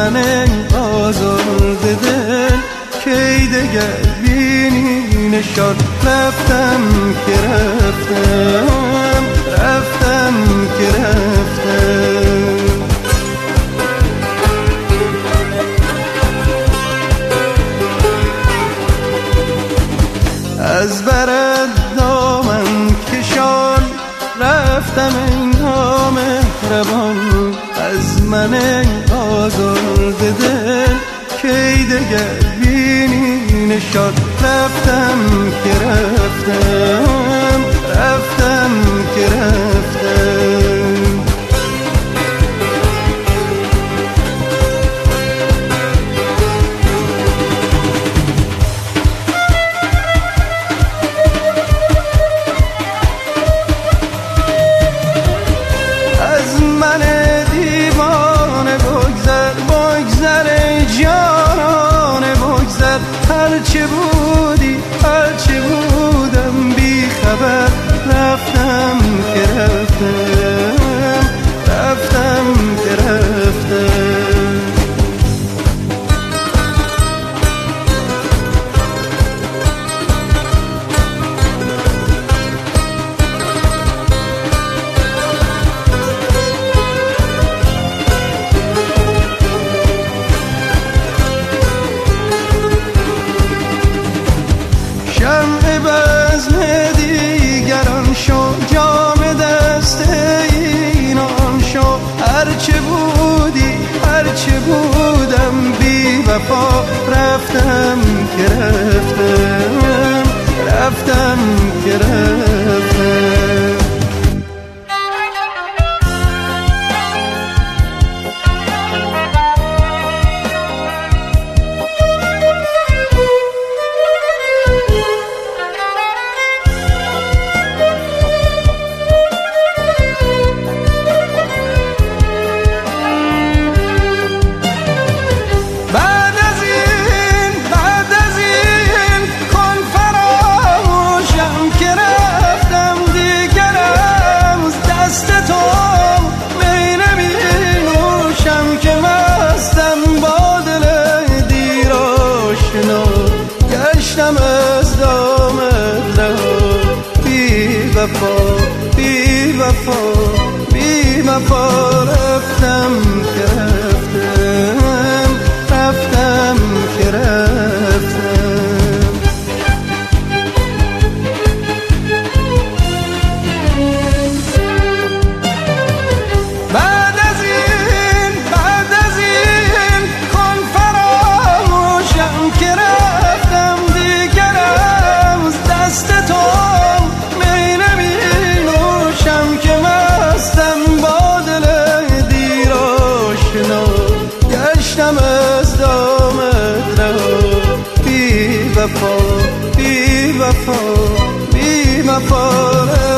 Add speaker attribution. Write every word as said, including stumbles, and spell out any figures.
Speaker 1: من آزرده دل کی دگر بینی نشان رفتم که رفتم رفتم که رفتم از برد دامن کشان رفتم این نامهربان از من آزرده دل کی دگر بینی نشان رفتم که رفتم رفتم که رفتم از من دیوانه بگذر بگذر جانانه بگذر هرچه بودی هرچه بودم بی خبر رفتم که رفتم رفتم که رفتم شمع بزم دیگران شو جام دست اینان شو هرچه بودی هرچه بودم بی وفا رفتم که رفتم رفتم که رفتم گشتم از دامت رها بی وفا بی وفا بی وفا رفتم که رفتم رفتم که رفتم بعد از این بعد از این کن فراموشم که رفتم دیگرم دست تو می نمی نوشم که مستم با دل دیر آشنا گشتم از دامت رها بی وفا بی وفا بی وفا